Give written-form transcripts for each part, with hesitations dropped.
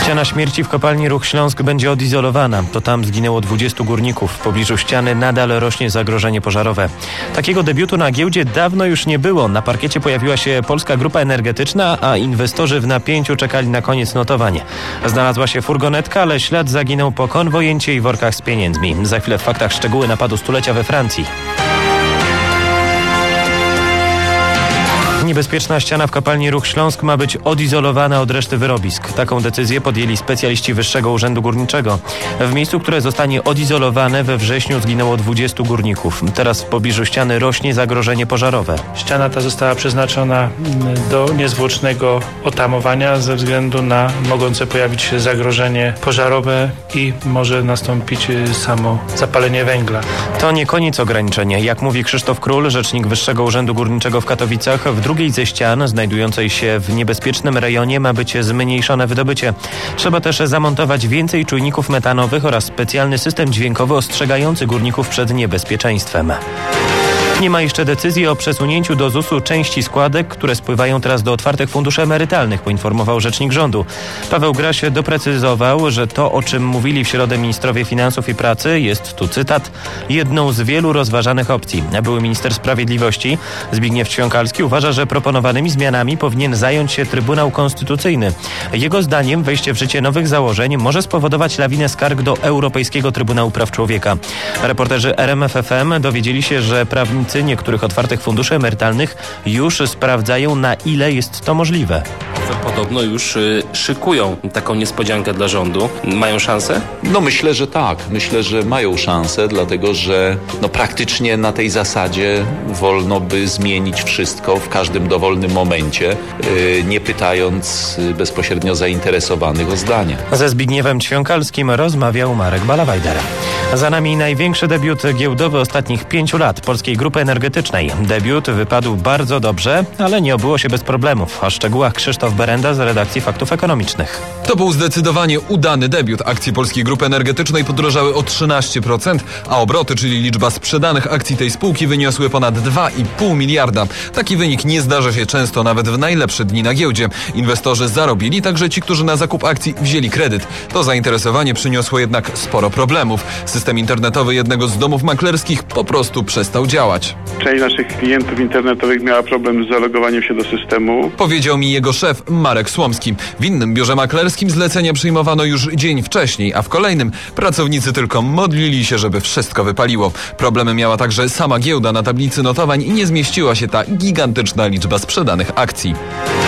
Ściana śmierci w kopalni Ruch Śląsk będzie odizolowana. To tam zginęło 20 górników. W pobliżu ściany nadal rośnie zagrożenie pożarowe. Takiego debiutu na giełdzie dawno już nie było. Na parkiecie pojawiła się Polska Grupa Energetyczna, a inwestorzy w napięciu czekali na koniec notowania. Znalazła się furgonetka, ale ślad zaginął po konwojencie i workach z pieniędzmi. Za chwilę w faktach szczegóły napadu stulecia we Francji. Niebezpieczna ściana w kopalni Ruch Śląsk ma być odizolowana od reszty wyrobisk. Taką decyzję podjęli specjaliści Wyższego Urzędu Górniczego. W miejscu, które zostanie odizolowane, we wrześniu zginęło 20 górników. Teraz w pobliżu ściany rośnie zagrożenie pożarowe. Ściana ta została przeznaczona do niezwłocznego otamowania ze względu na mogące pojawić się zagrożenie pożarowe i może nastąpić samo zapalenie węgla. To nie koniec ograniczenia. Jak mówi Krzysztof Król, rzecznik Wyższego Urzędu Górniczego w Katowicach, w drugiej ze ścian, znajdującej się w niebezpiecznym rejonie, ma być zmniejszone wydobycie. Trzeba też zamontować więcej czujników metanowych oraz specjalny system dźwiękowy ostrzegający górników przed niebezpieczeństwem. Nie ma jeszcze decyzji o przesunięciu do ZUS-u części składek, które spływają teraz do otwartych funduszy emerytalnych, poinformował rzecznik rządu. Paweł Graś doprecyzował, że to, o czym mówili w środę ministrowie finansów i pracy, jest, tu cytat, jedną z wielu rozważanych opcji. Były minister sprawiedliwości Zbigniew Ćwiąkalski uważa, że proponowanymi zmianami powinien zająć się Trybunał Konstytucyjny. Jego zdaniem wejście w życie nowych założeń może spowodować lawinę skarg do Europejskiego Trybunału Praw Człowieka. Reporterzy RMF FM dowiedzieli się, że prawnicy niektórych otwartych funduszy emerytalnych już sprawdzają, na ile jest to możliwe. Podobno już szykują taką niespodziankę dla rządu. Mają szansę? No myślę, że tak. Myślę, że mają szansę, dlatego że praktycznie na tej zasadzie wolno by zmienić wszystko w każdym dowolnym momencie, nie pytając bezpośrednio zainteresowanych o zdanie. Ze Zbigniewem Ćwiąkalskim rozmawiał Marek Balawajder. Za nami największy debiut giełdowy ostatnich 5 lat Polskiej Grupy Energetycznej. Debiut wypadł bardzo dobrze, ale nie obyło się bez problemów. O szczegółach Krzysztof Berenda z redakcji Faktów Ekonomicznych. To był zdecydowanie udany debiut. Akcje Polskiej Grupy Energetycznej podrożały o 13%, a obroty, czyli liczba sprzedanych akcji tej spółki, wyniosły ponad 2,5 miliarda. Taki wynik nie zdarza się często, nawet w najlepsze dni na giełdzie. Inwestorzy zarobili, także ci, którzy na zakup akcji wzięli kredyt. To zainteresowanie przyniosło jednak sporo problemów. System internetowy jednego z domów maklerskich po prostu przestał działać. Część naszych klientów internetowych miała problem z zalogowaniem się do systemu. Powiedział mi jego szef Marek Słomski. W innym biurze maklerskim zlecenia przyjmowano już dzień wcześniej, a w kolejnym pracownicy tylko modlili się, żeby wszystko wypaliło. Problemy miała także sama giełda. Na tablicy notowań i nie zmieściła się ta gigantyczna liczba sprzedanych akcji.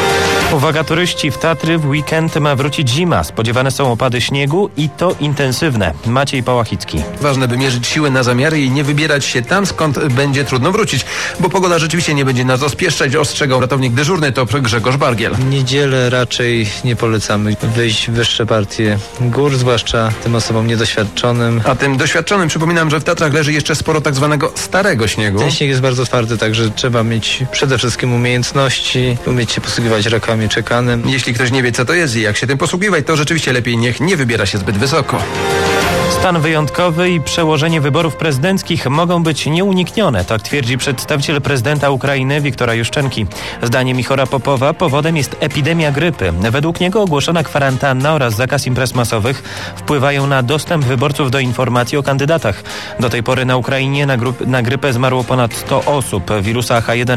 Uwaga turyści, w Tatry w weekend ma wrócić zima. Spodziewane są opady śniegu i to intensywne. Maciej Pałachicki. Ważne, by mierzyć siły na zamiary i nie wybierać się tam, skąd będzie trudno wrócić, bo pogoda rzeczywiście nie będzie nas rozpieszczać, ostrzegał ratownik dyżurny, to Grzegorz Bargiel. W niedzielę raczej nie polecamy wyjść w wyższe partie gór, zwłaszcza tym osobom niedoświadczonym. A tym doświadczonym przypominam, że w Tatrach leży jeszcze sporo tak zwanego starego śniegu. Ten śnieg jest bardzo twardy, także trzeba mieć przede wszystkim umiejętności, umieć się posługiwać rakami czekanym. Jeśli ktoś nie wie, co to jest i jak się tym posługiwać, to rzeczywiście lepiej niech nie wybiera się zbyt wysoko. Stan wyjątkowy i przełożenie wyborów prezydenckich mogą być nieuniknione, tak twierdzi przedstawiciel prezydenta Ukrainy Wiktora Juszczenki. Zdaniem Ichora Popowa powodem jest epidemia grypy. Według niego ogłoszona kwarantanna oraz zakaz imprez masowych wpływają na dostęp wyborców do informacji o kandydatach. Do tej pory na Ukrainie na grypę zmarło ponad 100 osób. Wirus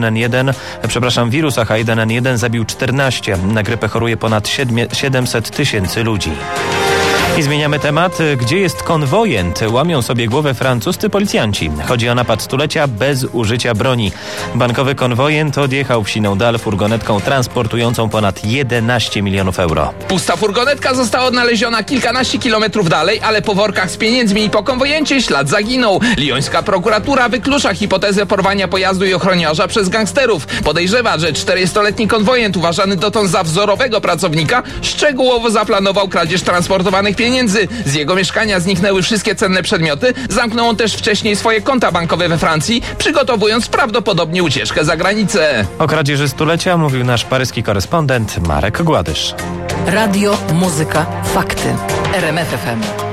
H1N1 zabił 14. Na grypę choruje ponad 700 tysięcy ludzi. I zmieniamy temat. Gdzie jest konwojent? Łamią sobie głowę francuscy policjanci. Chodzi o napad stulecia bez użycia broni. Bankowy konwojent odjechał w siną dal furgonetką transportującą ponad 11 milionów euro. Pusta furgonetka została odnaleziona kilkanaście kilometrów dalej, ale po workach z pieniędzmi i po konwojencie ślad zaginął. Lyońska prokuratura wyklucza hipotezę porwania pojazdu i ochroniarza przez gangsterów. Podejrzewa, że 40-letni konwojent, uważany dotąd za wzorowego pracownika, szczegółowo zaplanował kradzież transportowanych pieniędzy. Z jego mieszkania zniknęły wszystkie cenne przedmioty. Zamknął on też wcześniej swoje konta bankowe we Francji, przygotowując prawdopodobnie ucieczkę za granicę. O kradzieży stulecia mówił nasz paryski korespondent Marek Gładysz. Radio, muzyka, fakty. RMF FM.